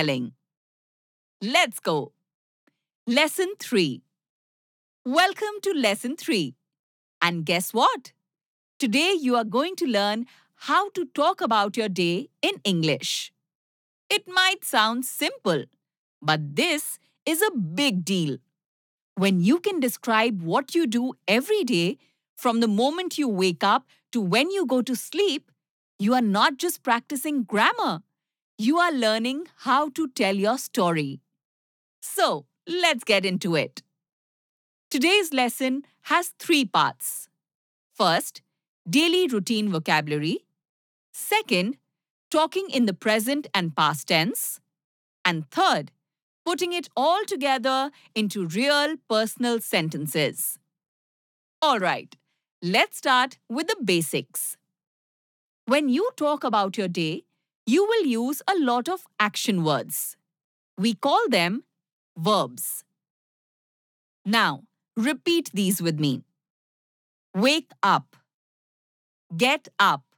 storytelling. Let's go. Lesson 3. Welcome to Lesson 3. And guess what? Today you are going to learn how to talk about your day in English. It might sound simple, but this is a big deal. When you can describe what you do every day, from the moment you wake up to when you go to sleep, you are not just practicing grammar. You are learning how to tell your story. So, let's get into it. Today's lesson has 3 parts. First, daily routine vocabulary. Second, talking in the present and past tense. And third, putting it all together into real personal sentences. Alright, let's start with the basics. When you talk about your day, you will use a lot of action words. We call them verbs. Now, repeat these with me. Wake up, get up,